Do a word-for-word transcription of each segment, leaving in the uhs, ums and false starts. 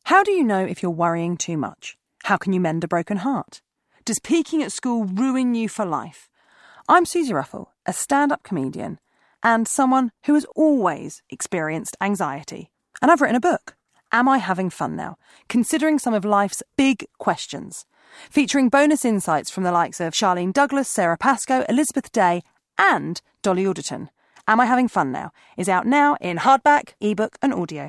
How do you know if you're worrying too much? How can you mend a broken heart? Does peaking at school ruin you for life? I'm Susie Ruffle, a stand-up comedian and someone who has always experienced anxiety. And I've written a book, Am I Having Fun Now? Considering some of life's big questions. Featuring bonus insights from the likes of Charlene Douglas, Sarah Pascoe, Elizabeth Day and Dolly Alderton. Am I Having Fun Now? Is out now in hardback, ebook and audio.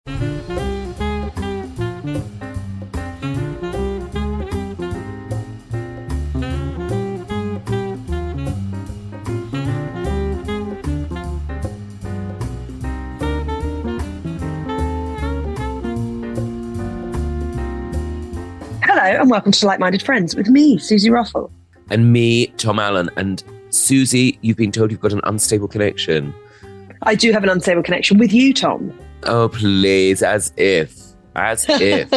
Hello and welcome to Like-Minded Friends with me, Susie Ruffle. And me, Tom Allen. And Susie, you've been told you've got an unstable connection. I do have an unstable connection with you, Tom. Oh, please, as if. As if.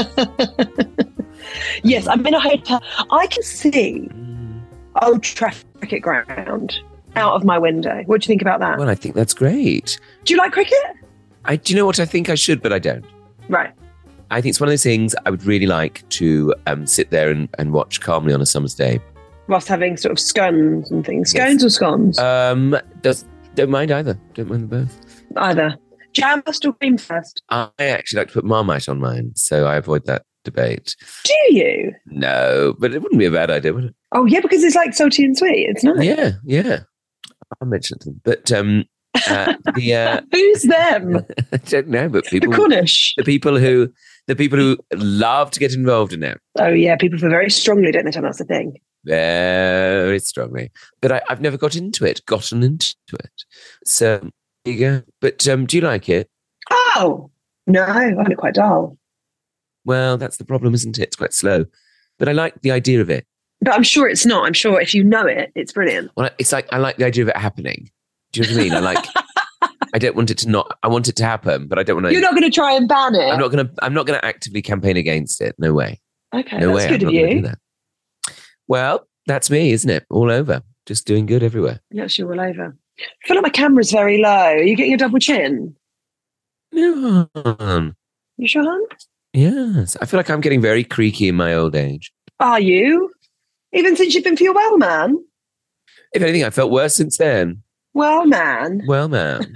Yes, I'm in a hotel. I can see Old Trafford Cricket Ground out of my window. What do you think about that? Well, I think that's great. Do you like cricket? I, do you know what I think I should, but I don't. Right. I think it's one of those things I would really like to um, sit there and, and watch calmly on a summer's day. Whilst having sort of scones and things. Scones yes. or scones? Um, does, don't mind either. Don't mind them both. Either. Jam first or cream first? I actually like to put Marmite on mine, so I avoid that debate. Do you? No, but it wouldn't be a bad idea, would it? Oh, yeah, because it's like salty and sweet. It's nice. Yeah, yeah. I'll mention it to them. But um, uh, the... Uh, Who's them? I don't know, but people... The Cornish? The people who... The people who love to get involved in it. Oh, yeah. People feel very strongly, don't they, Tom? That's the thing. Very strongly. But I, I've never got into it, gotten into it. So, there you go. But um, do you like it? Oh, no. I find it quite dull. Well, that's the problem, isn't it? It's quite slow. But I like the idea of it. But I'm sure it's not. I'm sure if you know it, it's brilliant. Well, it's like, I like the idea of it happening. Do you know what I mean? I like... I don't want it to not. I want it to happen, but I don't want to. You're not going to try and ban it. I'm not going to. I'm not going to actively campaign against it. No way. Okay, no that's way. good I'm of not you. Do that. Well, that's me, isn't it? All over, just doing good everywhere. Yes, you're all over. I feel like my camera's very low. Are you getting a double chin? No. You sure, hon? Yes, I feel like I'm getting very creaky in my old age. Are you? Even since you've been for your well, man. If anything, I felt worse since then. Well, man. Well, man.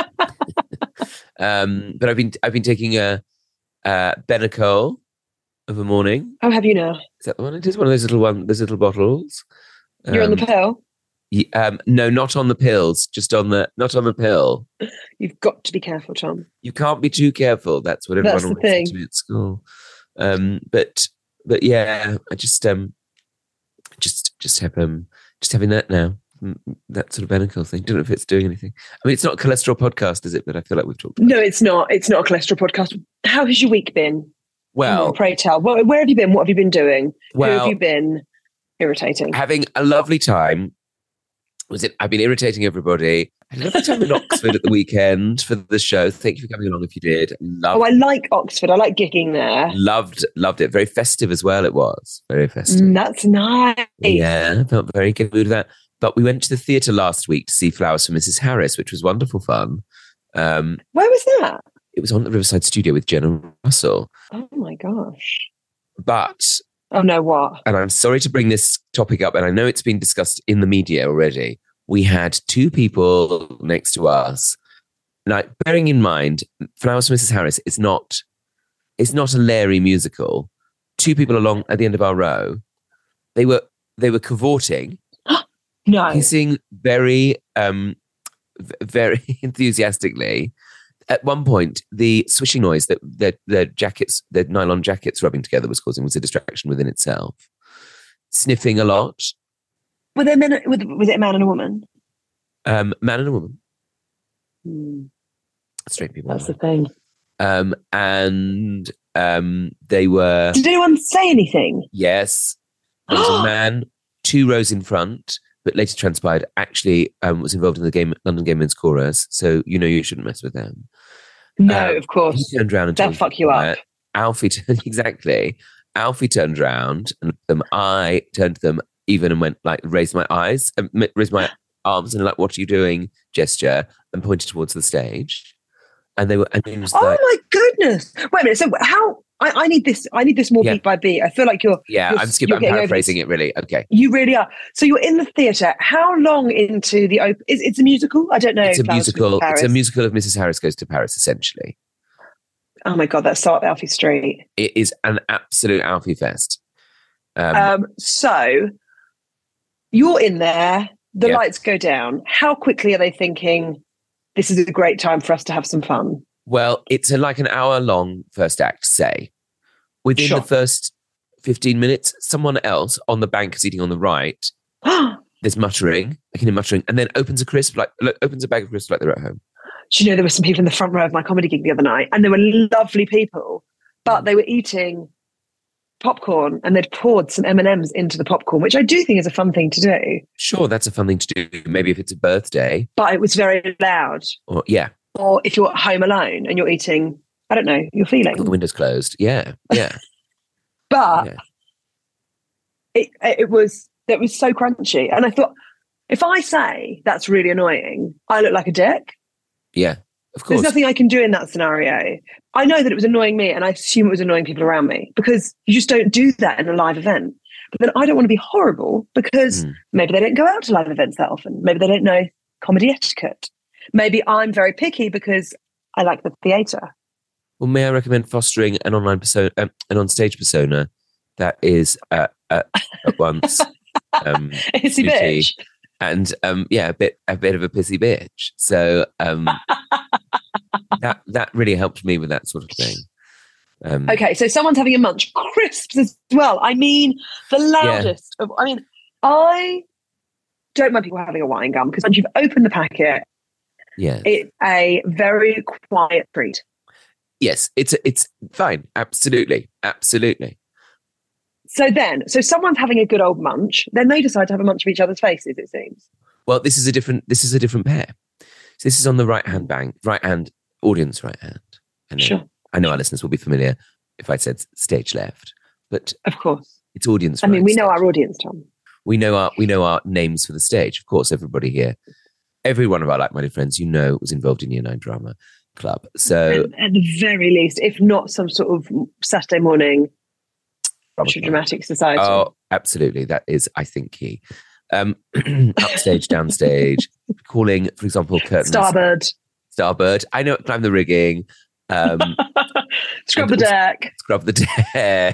um, but I've been I've been taking a, a Benecol of a morning. Oh, have you now? Is that the one? It is one of those little one, those little bottles. You're um, on the pill? Yeah, um, no, not on the pills. Just on the not on the pill. You've got to be careful, Tom. You can't be too careful. That's what everyone That's the always said thing. to me at school. Um, but but yeah, I just um just just have um just having that now. That sort of Benecol thing. Don't know if it's doing anything. I mean, it's not a cholesterol podcast, is it? But I feel like we've talked about No, it. it's not. It's not a cholesterol podcast. How has your week been? Well, oh, pray tell. Where, where have you been? What have you been doing? Well, Who have you been irritating? Having a lovely time. Was it? I've been irritating everybody. I had a lovely time in Oxford at the weekend for the show. Thank you for coming along if you did. Loved, oh, I like Oxford. I like gigging there. Loved, loved it. Very festive as well it was. Very festive. Mm, that's nice. Yeah, I felt very good mood with that. But we went to the theatre last week to see Flowers for Missus Harris, which was wonderful fun. Um, Where was that? it was on the Riverside Studio with Jenna Russell. Oh, my gosh. But... Oh, no, what? And I'm sorry to bring this topic up, and I know it's been discussed in the media already. We had two people next to us. Like, bearing in mind, Flowers for Missus Harris is not, it's not a Larry musical. Two people along at the end of our row, they were they were cavorting, No. kissing very, um, v- very enthusiastically. At one point, the swishing noise that their, their jackets, their nylon jackets rubbing together was causing was a distraction within itself. Sniffing a lot. Were there men, was was it a man and a woman? Um, man and a woman. Hmm. Straight people. That's the thing. Um, and um, they were... Did anyone say anything? Yes. There was a man two rows in front, but later transpired actually um, was involved in the game London Gay Men's Chorus. So, you know, you shouldn't mess with them. No, um, of course. He turned around and They'll told fuck you up. Alfie turned, exactly. Alfie turned around and them, I turned to them even and went like, raised my eyes, uh, raised my arms and like, what are you doing gesture and pointed towards the stage. And they were, and it was Oh like, my goodness! Wait a minute. So how? I, I need this. I need this more Yeah. beat by beat. I feel like you're. yeah, you're, I'm skipping, you're I'm getting over paraphrasing this. it really. Okay. You really are. So you're in the theatre. How long into the open? Is it's a musical? I don't know. It's a Flowers Goes to musical. It's a Paris. musical of Missus Harris Goes to Paris, essentially. Oh my god, that's so up Alfie Street. It is an absolute Alfie fest. Um, Um, so you're in there. The Yeah. lights go down. How quickly are they thinking? This is a great time for us to have some fun. well, it's a, like an hour long first act, say. Within Sure. the first fifteen minutes, someone else on the bank is eating on the right. There's muttering. I can hear muttering. And then opens a crisp, like look, opens a bag of crisps like they're at home. Do you know there were some people in the front row of my comedy gig the other night, and they were lovely people, but they were eating popcorn and they'd poured some M and M's into the popcorn, which I do think is a fun thing to do. Sure, that's a fun thing to do. Maybe if it's a birthday. But it was very loud. Or yeah, Or if you're at home alone and you're eating, I don't know, you're feeling. got the windows closed. Yeah, yeah. But yeah. it it was it was so crunchy, and I thought, if I say that's really annoying, I look like a dick. Yeah, of There's course. nothing I can do in that scenario. I know that it was annoying me, and I assume it was annoying people around me, because you just don't do that in a live event. But then I don't want to be horrible, because Mm. maybe they don't go out to live events that often. Maybe they don't know comedy etiquette. Maybe I'm very picky because I like the theatre. Well, may I recommend fostering an online persona, um, an on-stage persona that is uh, uh, at once um, Hissy snooty bitch. and um, yeah, a bit a bit of a pissy bitch. So um, that that really helped me with that sort of thing. Um, Okay, so someone's having a munch. Crisps as well. I mean, the loudest of, I mean, I don't mind people having a wine gum, because once you've opened the packet, Yeah. it's a very quiet treat. Yes, it's it's fine. Absolutely, absolutely. So then, so someone's having a good old munch, then they decide to have a munch of each other's faces, it seems. Well, this is a different. This is a different pair. So this is on the right hand bank, right hand audience, right hand. I know, Sure. I know our listeners will be familiar if I said stage left, but Of course. it's audience. I mean, right we know stage. our audience, Tom. we know our we know our names for the stage. Of course, everybody here, every one of our like-minded friends, you know, was involved in Year Nine Drama Club. So At, at the very least, if not some sort of Saturday morning Social Dramatic Society. oh, absolutely, that is, I think, key. Um, upstage, downstage, calling, for example, curtains. Starboard. Starboard. I know, climb the rigging. Um, Scrub the and also- deck. scrub the deck.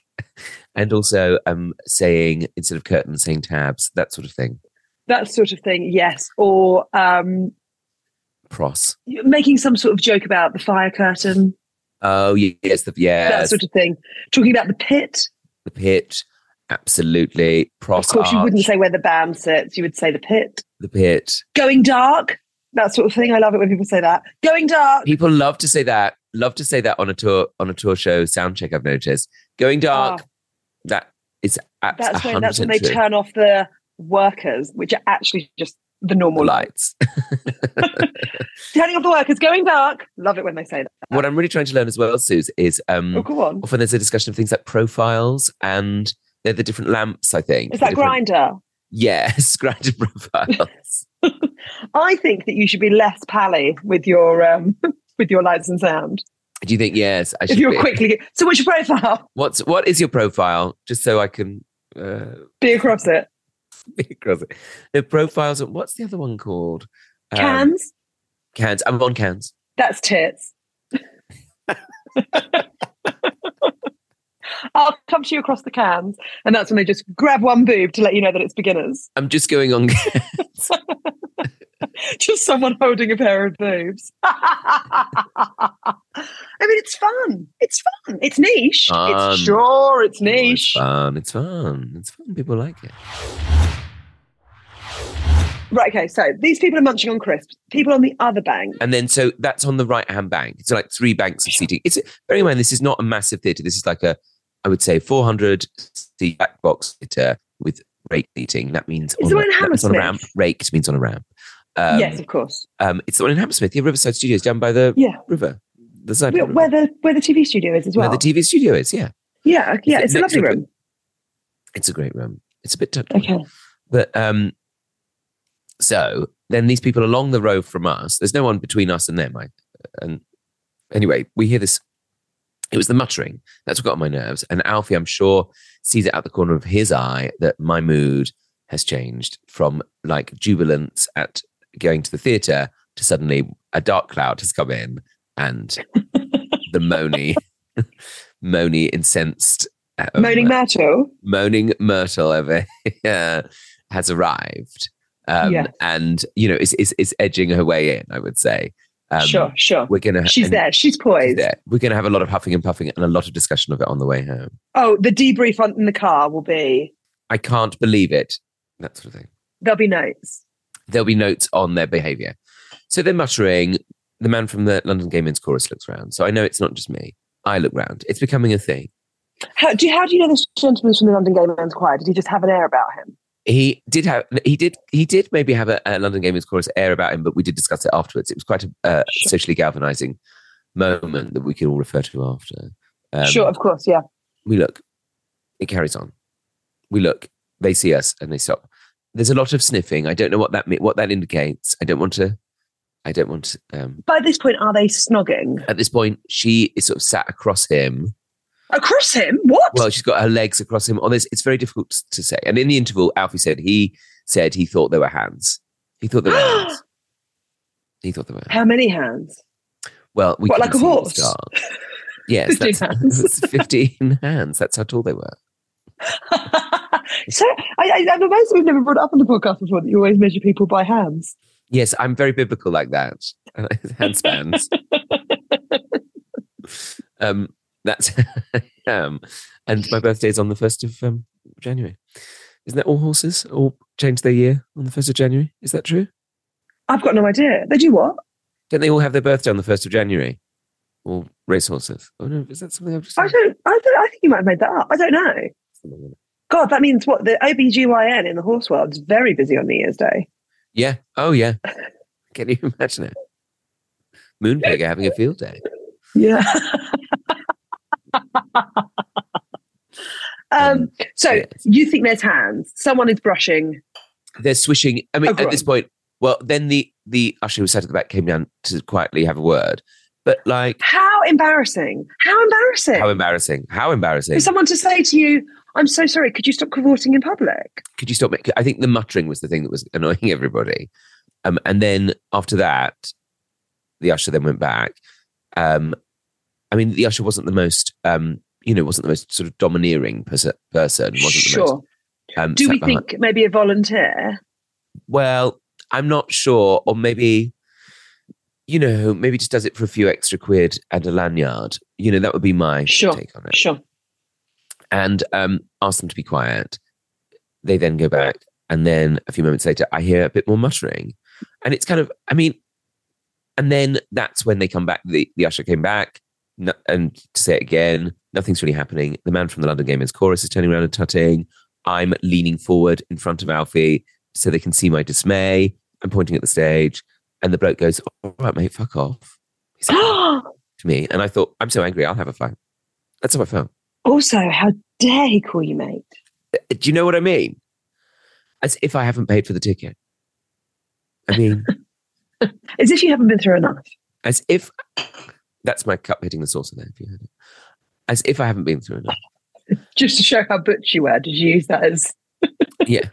And also um, saying, instead of curtains, saying tabs, that sort of thing. That sort of thing, yes. Or um, Pros. making some sort of joke about the fire curtain, Oh, yes, the, that yes, sort of thing. Talking about the pit. the pit. Absolutely. Pros Of course, you arch, wouldn't say where the band sits. You would say the pit. the pit. Going dark. That sort of thing. I love it when people say that. Going dark. People love to say that. Love to say that on a tour on a tour show sound check. I've noticed. Going dark. Oh, That is abs- that's when one hundred that's when percent they true. turn off the workers, which are actually just the The normal lights. lights. Turning off the workers. Going dark. Love it when they say that. What I'm really trying to learn as well, Suze, is um, Oh, go on. often there's a discussion of things like profiles, and they're the different lamps, I think. Is the that different- Grinder? Yes, grinder profiles. I think that you should be less pally with your um, with your lights and sound. Do you think yes? I should If you're be. quickly, so what's your profile? What's what is your profile? Just so I can uh, Be across it. be across it. The profiles. What's the other one called? Um, Cans. Cans. I'm on cans. That's tits. I'll come to you across the cans, and that's when they just grab one boob to let you know that it's beginners. I'm just going on. Cans. Just someone holding a pair of boobs. I mean, it's fun. It's fun. It's niche. Fun. It's sure it's Oh, it's niche. fun. It's fun. It's fun. People like it. Right. Okay. So these people are munching on crisps. People on the other bank. And then, so that's on the right hand bank. It's like three banks of seating. It's bearing in mind, this is not a massive theatre. This is like a, I would say, four hundred seat black box theatre with rake seating. That means Is on, the a, one in that's on a Hammersmith? ramp. Raked means on a ramp. Um, Yes, of course. um, it's the one in Hammersmith. Yeah, Riverside Studios down by the Yeah. river, the side Where, of the where river. the where the T V studio is as well. Where the T V studio is. Yeah, yeah, yeah. It's a next lovely to- room. it's a great room. It's a bit tucked. Okay. But um, so then these people along the row from us, there's no one between us and them. I and anyway, we hear this. It was the muttering that's what got on my nerves. And Alfie, I'm sure, sees it out the corner of his eye that my mood has changed from like jubilance at going to the theatre to suddenly a dark cloud has come in and the moany, moany incensed, um, Moaning Myrtle. moaning Myrtle over here has arrived. Um, Yes. And, you know, is, is, is edging her way in, I would say. Um, sure, sure. We're going to. She's there. She's poised. There. We're going to have a lot of huffing and puffing and a lot of discussion of it on the way home. Oh, the debrief on, in the car will be, I can't believe it. That sort of thing. there'll be notes. There'll be notes on their behaviour. So they're muttering. The man from the London Gay Men's Chorus looks round. So I know it's not just me. I look round. It's becoming a thing. How do you, how do you know this gentleman's from the London Gay Men's Choir? Did he just have an air about him? He did have. He did. He did maybe have a, a London Gay Men's Chorus air about him, but we did discuss it afterwards. It was quite a uh, Sure. socially galvanising moment that we could all refer to after. Um, Sure, of course, yeah. We look. It carries on. We look. They see us and they stop. There's a lot of sniffing. I don't know what that me- what that indicates. I don't want to. I don't want to. Um, By this point, are they snogging? at this point, she is sort of sat across him. Across him? What? Well, she's got her legs across him. On this, it's very difficult to say. And in the interval, Alfie said he said he thought there were hands. He thought there were hands. He thought there were. How many hands? Well, we What, couldn't like a see at the horse? start. Yes, fifteen that's hands. that's fifteen hands. That's how tall they were. So I, I, I'm amazed we've never brought it up on the podcast before that you always measure people by hands. Yes, I'm very biblical like that. Hand spans. um, that's um, and my birthday is on the first of um, January. Isn't that all horses all change their year on the first of January? Is that true? I've got no idea. They do what? Don't they all have their birthday on the first of January? All racehorses? Oh no, is that something I've just I don't, I don't. I think you might have made that up. I don't know. God, that means what? The O B G Y N in the horse world is very busy on New Year's Day. Yeah. Oh yeah. Can you imagine it? Moonpig are having a field day. Yeah. um. So yes. you think there's hands? Someone is brushing. They're swishing. I mean, Oh, go at this on. point, well, then the the usher who sat at the back came down to quietly have a word. But like, How embarrassing! How embarrassing! how embarrassing! How embarrassing! For someone to say to you, "I'm so sorry. Could you stop cavorting in public?" Could you stop me? I think the muttering was the thing that was annoying everybody. Um, and then after that, the usher then went back. Um, I mean, the usher wasn't the most, um, you know, wasn't the most sort of domineering pers- person. Wasn't the Sure. most. Um, Do sat we behind- think maybe a volunteer? Well, I'm not sure, or maybe, you know, maybe just does it for a few extra quid and a lanyard. You know, that would be my Sure. take on it. Sure. And um, ask them to be quiet. They then go back, and then a few moments later, I hear a bit more muttering, and it's kind of, I mean, and then that's when they come back. The, the usher came back, no, and to say it again, nothing's really happening. The man from the London Gay Men's Chorus is turning around and tutting. I'm leaning forward in front of Alfie so they can see my dismay. I'm pointing at the stage, and the bloke goes, "All right, mate, fuck off." He said to me, and I thought, I'm so angry, I'll have a fight. That's how I felt. Also, how dare he call you mate? Do you know what I mean? As if I haven't paid for the ticket. I mean, As if you haven't been through enough. as if that's my cup hitting the saucer there, if you heard it. As if I haven't been through enough. Just to show how butch you were, did you use that as, Yeah.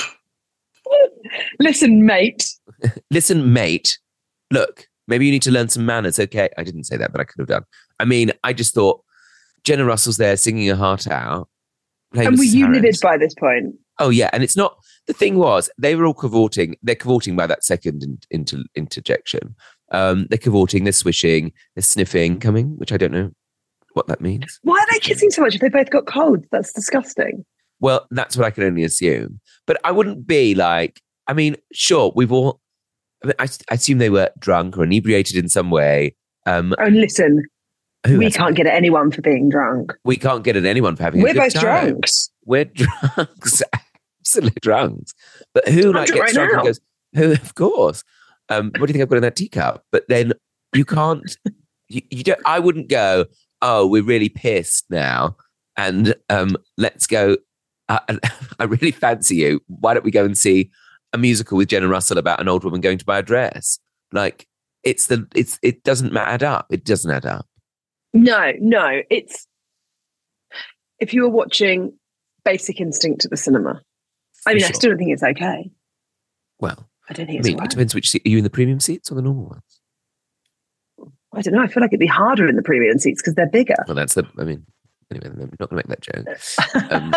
listen, mate? Listen, mate, look, maybe you need to learn some manners. Okay. I didn't say that, but I could have done. I mean, I just thought Jenna Russell's there singing her heart out. playing And were Missus you Harris. livid by this point? Oh, yeah. And it's not, the thing was, they were all cavorting. They're cavorting by that second in, inter, interjection. Um, they're cavorting, they're swishing, they're sniffing coming, which I don't know what that means. Why are they kissing so much if they both got colds? That's disgusting. Well, that's what I can only assume. But I wouldn't be like, I mean, sure, we've all, I, mean, I, I assume they were drunk or inebriated in some way. Um, Oh, listen, who we has- can't get at anyone for being drunk. we can't get at anyone for having We're a good both time. drunks. We're drunks, absolutely drunks. But who I'm like drunk gets right drunk now. and goes, who, of course. Um, what do you think I've got in that teacup? But then you can't, you, you don't, I wouldn't go, oh, we're really pissed now. And um, let's go. I, I really fancy you. Why don't we go and see a musical with Jenna Russell about an old woman going to buy a dress? Like, it's the it's it doesn't add up. It doesn't add up. No, no. It's if you were watching Basic Instinct at the cinema. I mean, Sure. I still don't think it's okay. Well, I don't think I it's mean, all it right. depends which seat. Are you in the premium seats or the normal ones? I don't know. I feel like it'd be harder in the premium seats because they're bigger. Well, that's the. I mean, anyway, I'm not going to make that joke. Um,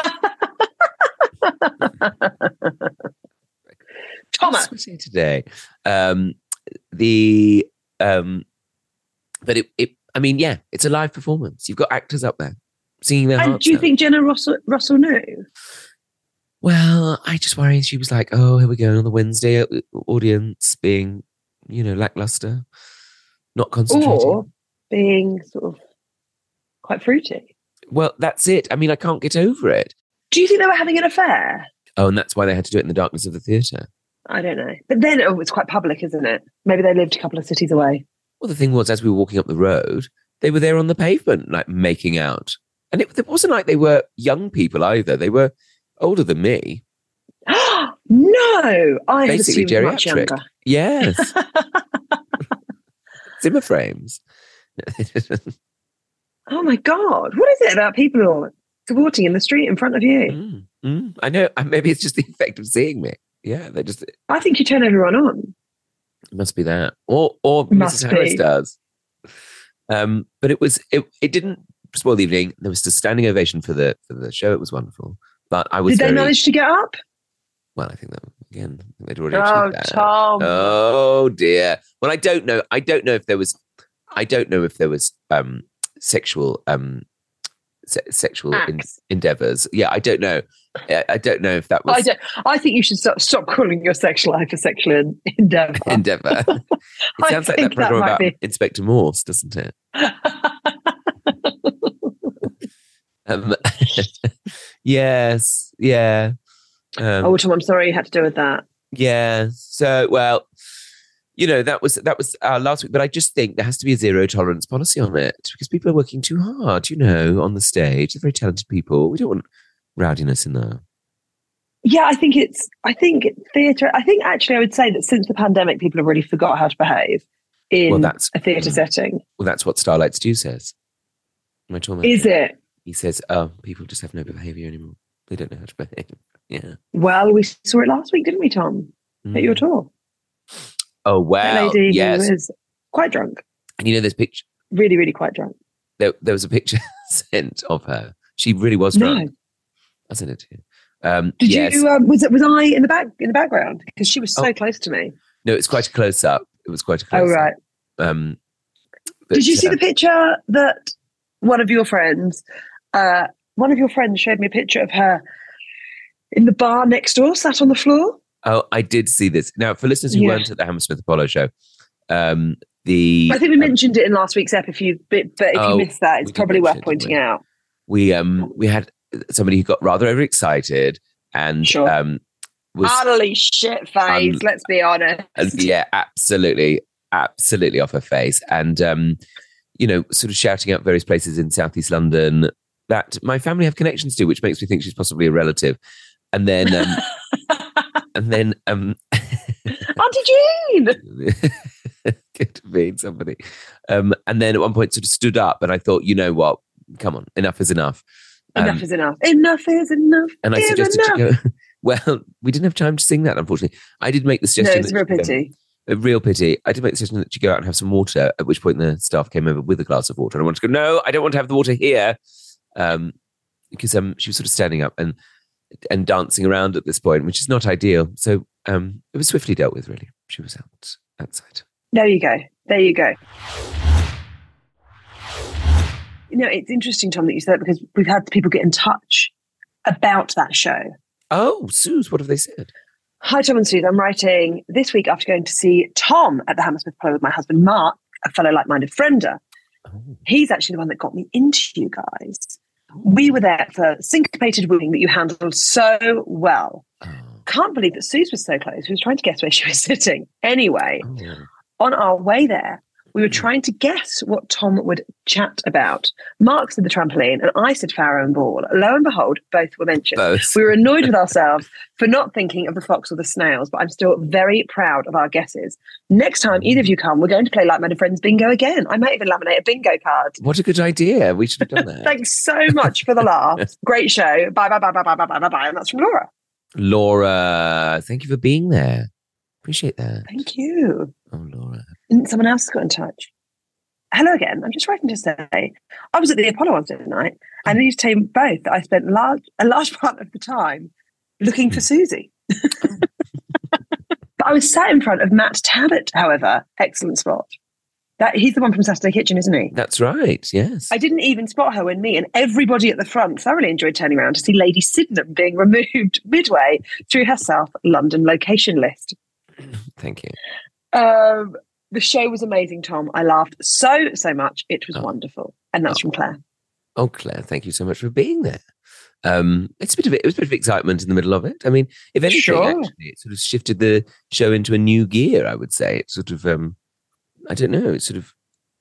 Thomas. Sweaty today. Um, the um, but it, it. I mean, yeah, it's a live performance. You've got actors up there singing their And hearts do you out. think Jenna Russell, Russell knew? Well, I just worry she was like, oh, here we go on the Wednesday audience being, you know, lackluster, not concentrating. Or being sort of quite fruity? Well, that's it. I mean, I can't get over it. Do you think they were having an affair? Oh, and that's why they had to do it in the darkness of the theatre. I don't know. But then oh, it's quite public, isn't it? Maybe they lived a couple of cities away. Well, the thing was, as we were walking up the road, they were there on the pavement, like making out. And it, it wasn't like they were young people either. They were older than me. No, I had Basically assumed much geriatric. younger. Yes. Zimmer frames. Oh my God. What is it about people who are cavorting in the street in front of you? Mm, mm. I know. uh, Maybe it's just the effect of seeing me. Yeah, they just, it I think you turn everyone on. must be that. Or, or Must Missus Harris be. does. Um, but it was, it, it didn't spoil the evening. There was a standing ovation for the, for the show. It was wonderful. But I was Did they very, manage to get up? well, I think that, again, they'd already Oh, achieved that. Tom. Oh dear. Well, I don't know. I don't know if there was. I don't know if there was um, sexual um, se- sexual en- Acts. endeavors. Yeah, I don't know. I, I don't know if that was I don't. I think you should stop, stop calling your sexual life a sexual en- endeavor. endeavor. It I sounds like think that program that might about be. Inspector Morse, doesn't it? Um, yes. Yeah. Um, Oh, Tom, I'm sorry you had to deal with that. Yeah. So, well, you know, that was that was uh, last week, but I just think there has to be a zero tolerance policy on it because people are working too hard, you know, on the stage. They're very talented people. We don't want rowdiness in there. Yeah, I think it's. I think theatre. I think actually, I would say that since the pandemic, people have really forgot how to behave in Well, that's- a theatre mm. setting. Well, that's what Starlight Stew says. My tour Is manager. it? He says, "Oh, people just have no behaviour anymore. They don't know how to behave." Yeah. Well, we saw it last week, didn't we, Tom? At your Mm. tour, Oh that wow! lady Yes. who was quite drunk, And you know, there's picture. really, really quite drunk. There, there was a picture sent of her. She really was No, drunk. I sent it to you. Um, did yes. you? Um, was it? Was I in the back in the background because she was so Oh. close to me? No, it's quite a close up. It was quite a Oh close right. up. Um, but, Did you see uh, the picture that one of your friends, uh, one of your friends showed me a picture of her in the bar next door, sat on the floor? Oh, I did see this. Now, for listeners who Yeah. weren't at the Hammersmith Apollo show, um, the I think we um, mentioned it in last week's ep. If you, but, but if Oh, you missed that, it's we did probably worth mention it, pointing didn't we? out. we um we had somebody who got rather overexcited and Sure. um was Utterly shit face. Um, let's be honest. and yeah, absolutely, absolutely off her face, and um, you know, sort of shouting out various places in Southeast London that my family have connections to, which makes me think she's possibly a relative. And then, um, and then, um, Auntie Jean. could have been somebody. Um, and then at one point, sort of stood up, and I thought, you know what? Come on, enough is enough. Enough Um, is enough. Enough is enough. and I is suggested enough. she go. Well, we didn't have time to sing that, unfortunately. I did make the No, suggestion. it's a that real she, um, pity. A real pity. I did make the suggestion that you go out and have some water, at which point the staff came over with a glass of water. And I wanted to go, no, I don't want to have the water here. Um, because um, she was sort of standing up and and dancing around at this point, which is not ideal. So um, it was swiftly dealt with, really. She was out outside. There you go. There you go. You know, it's interesting, Tom, that you said that because we've had people get in touch about that show. Oh, Suze, what have they said? Hi, Tom and Suze. I'm writing this week after going to see Tom at the Hammersmith Apollo with my husband, Mark, a fellow like-minded friender. Oh. He's actually the one that got me into you guys. We were there for syncopated wooing that you handled so well. Oh. Can't believe that Suze was so close. We was trying to guess where she was sitting. Anyway, Oh. on our way there, We were trying to guess what Tom would chat about. Mark said the trampoline, and I said Pharaoh and Ball. Lo and behold, both were mentioned. Both. We were annoyed with ourselves for not thinking of the fox or the snails, but I'm still very proud of our guesses. Next time either of you come, we're going to play Like Minded Friends bingo again. I might even laminate a bingo card. What a good idea. We should have done that. Thanks so much for the laugh. Great show. Bye, bye, bye, bye, bye, bye, bye, bye, bye. And that's from Laura. Laura, thank you for being there. Appreciate that. Thank you. Oh, Laura. And someone else has got in touch. Hello again. I'm just writing to say, I was at the Apollo on Saturday night, and I need to tell you both that I spent large, a large part of the time looking for Susie. But I was sat in front of Matt Tabbitt, however. Excellent spot. That he's the one from Saturday Kitchen, isn't he? That's right, yes. I didn't even spot her when me and everybody at the front thoroughly enjoyed turning around to see Lady Sydenham being removed midway through her South London location list. Thank you. Um, the show was amazing, Tom. I laughed so, so much. It was oh. wonderful. And that's oh. from Claire. Oh, Claire, thank you so much for being there. Um, it's a bit of it was a bit of excitement in the middle of it. I mean, if anything, sure. actually, it sort of shifted the show into a new gear. I would say it sort of, um, I don't know, it sort of,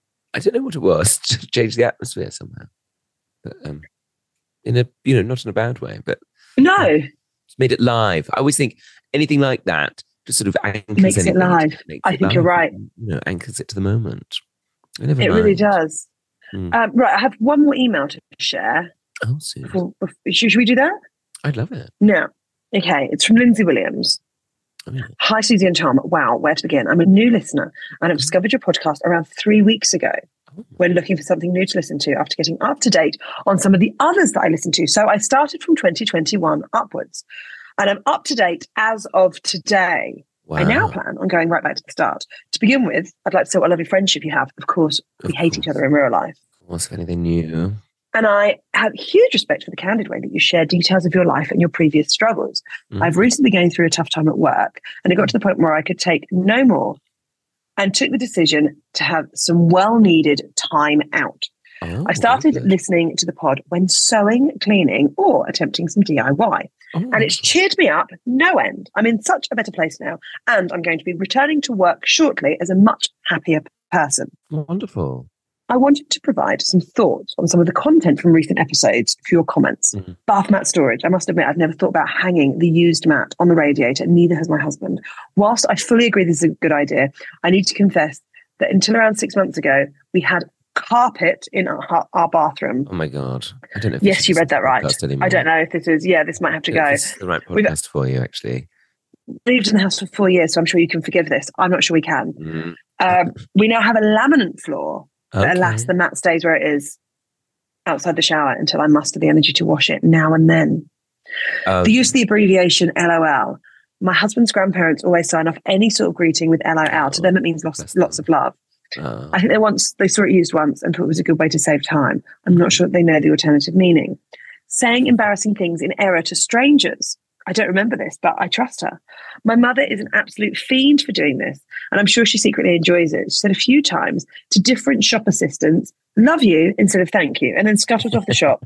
I don't know what it was. Just changed the atmosphere somehow, but um, in a you know not in a bad way, but no, um, it's made it live. I always think anything like that just sort of anchors makes it live. Makes I it think live, you're right. And, you know, anchors it to the moment. It mind. Really does. Mm. Um, right, I have one more email to share. Oh, soon. Before, before, should, should we do that? I'd love it. No. Okay, it's from Lindsay Williams. Oh, yeah. Hi, Susie and Tom. Wow, where to begin? I'm a new listener and I've discovered your podcast around three weeks ago oh. when looking for something new to listen to after getting up to date on some of the others that I listen to. So I started from twenty twenty-one upwards and I'm up to date as of today. Wow. I now plan on going right back to the start. To begin with, I'd like to say what a lovely friendship you have. Of course, we of hate course. each other in real life. What's anything new? And I have huge respect for the candid way that you share details of your life and your previous struggles. Mm. I've recently been going through a tough time at work, and it got to the point where I could take no more and took the decision to have some well-needed time out. Oh, I started listening to the pod when sewing, cleaning, or attempting some D I Y. Oh. And it's cheered me up no end. I'm in such a better place now, and I'm going to be returning to work shortly as a much happier person. Wonderful. I wanted to provide some thoughts on some of the content from recent episodes for your comments. Mm-hmm. Bath mat storage. I must admit, I've never thought about hanging the used mat on the radiator. Neither has my husband. Whilst I fully agree this is a good idea, I need to confess that until around six months ago, we had carpet in our, our bathroom. Oh my God. I don't know if yes, you read that right. I don't know if this is, yeah, this might have to go. This is the right podcast We've, for you, actually. Lived in the house for four years, so I'm sure you can forgive this. I'm not sure we can. Mm. Um, we now have a laminate floor. Okay. But alas, the mat stays where it is outside the shower until I muster the energy to wash it now and then. Um, the use of the abbreviation L O L. My husband's grandparents always sign off any sort of greeting with L O L. Oh, to them, it means lots, lots of love. Oh. I think they once they saw it used once and thought it was a good way to save time. I'm not sure that they know the alternative meaning. Saying embarrassing things in error to strangers. I don't remember this, but I trust her. My mother is an absolute fiend for doing this, and I'm sure she secretly enjoys it. She said a few times to different shop assistants, love you instead of thank you, and then scuttled off the shop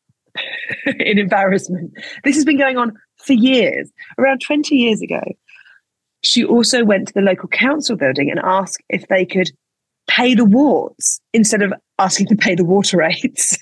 in embarrassment. This has been going on for years. Around twenty years ago, she also went to the local council building and asked if they could pay the wards instead of asking to pay the water rates.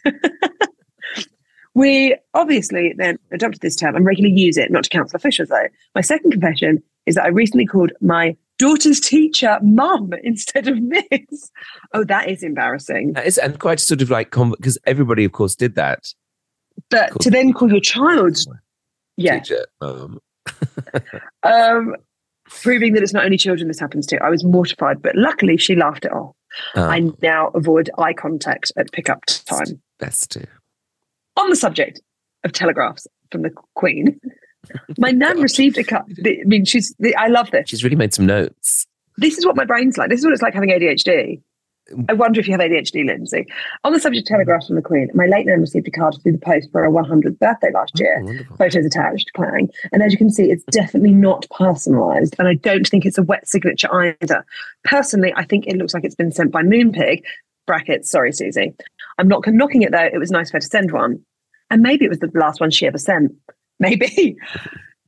We obviously then adopted this term and regularly use it, not to council officials though. My second confession is that I recently called my daughter's teacher mum instead of miss. Oh, that is embarrassing. That is, and quite sort of like, because everybody of course did that. But cool. To then call your child's yeah. teacher mum. um, proving that it's not only children this happens to. I was mortified, but luckily she laughed it off. Oh. I now avoid eye contact at pickup time. Best to. On the subject of telegraphs from the Queen, my nan received a cut. I mean, she's. I love this. She's really made some notes. This is what my brain's like. This is what it's like having A D H D. I wonder if you have A D H D, Lindsay. On the subject of telegraphs from the Queen, my late nan received a card through the post for her one hundredth birthday last year. Oh, photos attached, clang. And as you can see, it's definitely not personalised. And I don't think it's a wet signature either. Personally, I think it looks like it's been sent by Moonpig. Brackets, sorry, Susie. I'm not knocking it though. It was nice for her to send one. And maybe it was the last one she ever sent. Maybe.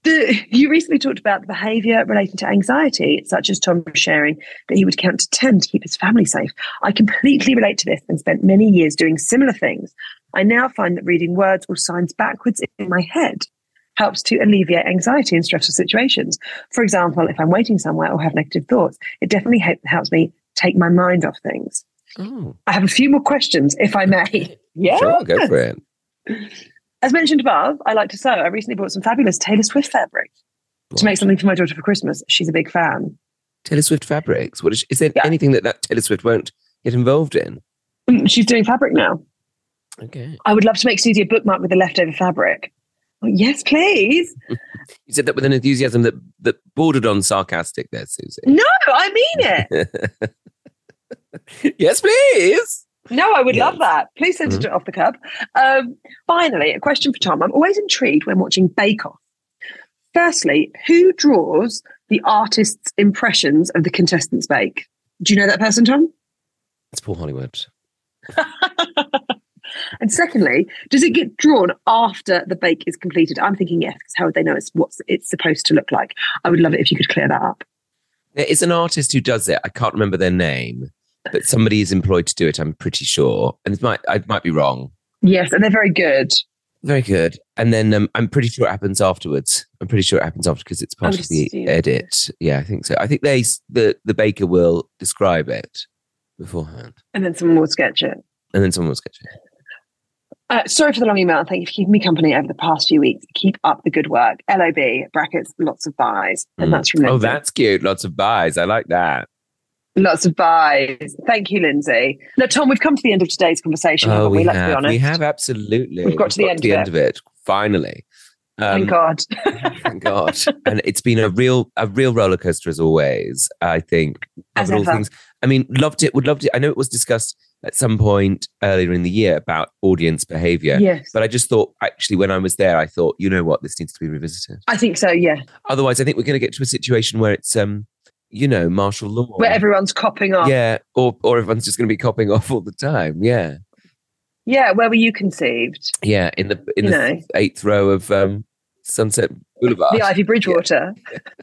The, you recently talked about the behaviour relating to anxiety, such as Tom sharing that he would count to ten to keep his family safe. I completely relate to this and spent many years doing similar things. I now find that reading words or signs backwards in my head helps to alleviate anxiety in stressful situations. For example, if I'm waiting somewhere or have negative thoughts, it definitely ha- helps me take my mind off things. Oh. I have a few more questions, if I may. Yeah, sure, go for it. As mentioned above, I like to sew. I recently bought some fabulous Taylor Swift fabric what? to make something for my daughter for Christmas. She's a big fan. Taylor Swift fabrics? What is, is there yeah. anything that, that Taylor Swift won't get involved in? She's doing fabric now. Okay. I would love to make Susie a bookmark with the leftover fabric. Oh, yes, please. You said that with an enthusiasm that, that bordered on sarcastic there, Susie. No, I mean it. Yes, please. No, I would yes. love that. Please send mm-hmm. it off the cup. Um, finally, a question for Tom. I'm always intrigued when watching Bake Off. Firstly, who draws the artist's impressions of the contestants' bake? Do you know that person, Tom? It's Paul Hollywood. And secondly, does it get drawn after the bake is completed? I'm thinking yes, because how would they know it's what it's supposed to look like? I would love it if you could clear that up. There is an artist who does it. I can't remember their name, but somebody is employed to do it, I'm pretty sure. And it might, I might be wrong. Yes, and they're very good. Very good. And then um, I'm pretty sure it happens afterwards. I'm pretty sure it happens after because it's part of the edit. Yeah, I think so. I think they the, the baker will describe it beforehand. And then someone will sketch it. And then someone will sketch it. Uh, sorry for the long email. Thank you for keeping me company over the past few weeks. Keep up the good work. L O B, brackets, lots of buys. And mm. that's from Lindsay. Oh, that's cute. Lots of buys. I like that. Lots of buys. Thank you, Lindsay. Now, Tom, we've come to the end of today's conversation, oh, haven't we? we Let's have. be honest. We have, absolutely. We've got to the, got end, to the of end of it. Finally. Um, thank God. Thank God. And it's been a real a real roller coaster as always, I think. As all ever. Things. I mean, loved it, would loved it. I know it was discussed at some point earlier in the year about audience behaviour. Yes. But I just thought, actually, when I was there, I thought, you know what, this needs to be revisited. I think so, yeah. Otherwise, I think we're going to get to a situation where it's, um, you know, martial law. Where everyone's copping off. Yeah, or, or everyone's just going to be copping off all the time, yeah. Yeah, where were you conceived? Yeah, in the in you the know. eighth row of um, Sunset Boulevard. The Ivy Bridgewater.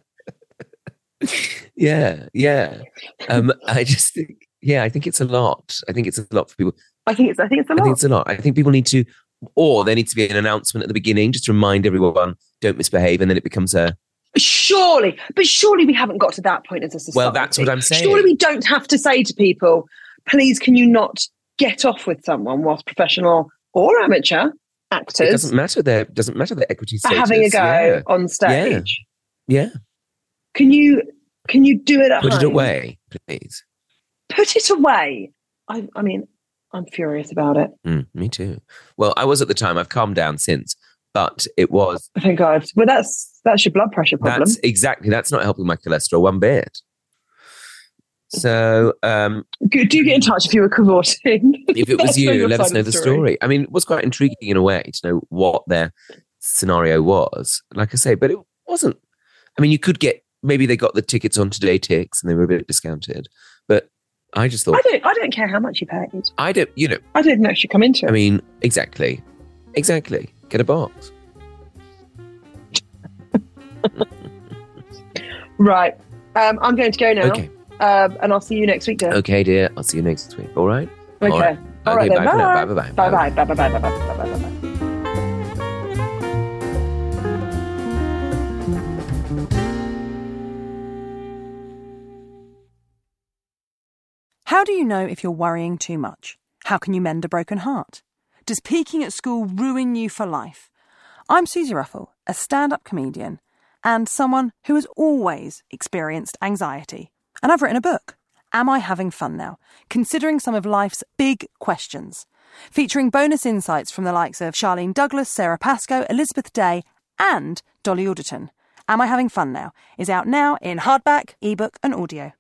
Yeah, yeah. Um, I just think, yeah, I think it's a lot. I think it's a lot for people. I think it's. I think it's a lot. I think it's a lot. I think people need to, or there needs to be an announcement at the beginning just to remind everyone, don't misbehave, and then it becomes a. Surely, but surely we haven't got to that point as a society. Well, that's what I'm saying. Surely we don't have to say to people, please, can you not get off with someone whilst professional or amateur actors? It doesn't matter. Their doesn't matter their equity status. Are having a go yeah. on stage. Yeah. yeah. Can you can you do it at Put home? it away, please. Put it away. I, I mean, I'm furious about it. Mm, me too. Well, I was at the time. I've calmed down since, but it was. Thank God. Well, that's that's your blood pressure problem. That's exactly. That's not helping my cholesterol one bit. So, um, do get in touch if you were cavorting. If it was you, let us know the story. story. I mean, it was quite intriguing in a way to know what their scenario was. Like I say, but it wasn't. I mean, you could get. Maybe they got the tickets on Today Tix and they were a bit discounted. But I just thought... I don't I don't care how much you paid. I don't, you know... I didn't actually come into it. I mean, exactly. Exactly. Get a box. Right. Um, I'm going to go now. Okay. Um, and I'll see you next week, dear. Okay, dear. I'll see you next week. All right? Okay. All right, All right okay, then. Bye. Bye. Bye-bye. Bye-bye. Bye-bye. Bye-bye. Bye-bye. Bye-bye. How do you know if you're worrying too much? How can you mend a broken heart? Does peaking at school ruin you for life? I'm Susie Ruffle, a stand-up comedian and someone who has always experienced anxiety. And I've written a book, Am I Having Fun Now? Considering some of life's big questions. Featuring bonus insights from the likes of Charlene Douglas, Sarah Pascoe, Elizabeth Day and Dolly Alderton. Am I Having Fun Now? Is out now in hardback, ebook and audio.